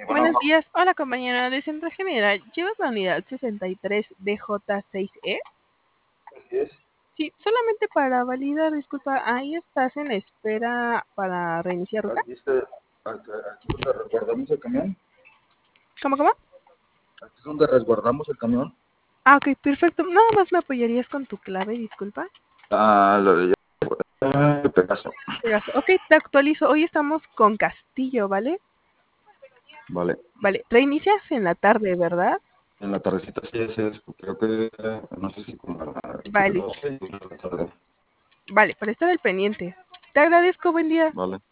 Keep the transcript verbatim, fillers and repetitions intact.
Sí, bueno, Buenos días. Hola, compañera de Centro General. ¿Llevas la unidad sesenta y tres D J seis E? así es. Sí, solamente para validar, disculpa, ahí estás en espera para reiniciar ruta. Aquí está, aquí, aquí es donde resguardamos el camión. ¿Cómo, cómo? Aquí es donde resguardamos el camión. Ah, ok, perfecto. Nada más me apoyarías con tu clave, disculpa. Ah, lo de ya, Pegaso. Pegaso. Ok, te actualizo. Hoy estamos con Castillo, ¿vale? Vale. Vale, reinicias en la tarde, ¿verdad? En la tardecita sí es, es, creo que, eh, no sé si como a las Vale, doce y una de la tarde. vale, para estar al pendiente. Te agradezco, buen día. Vale.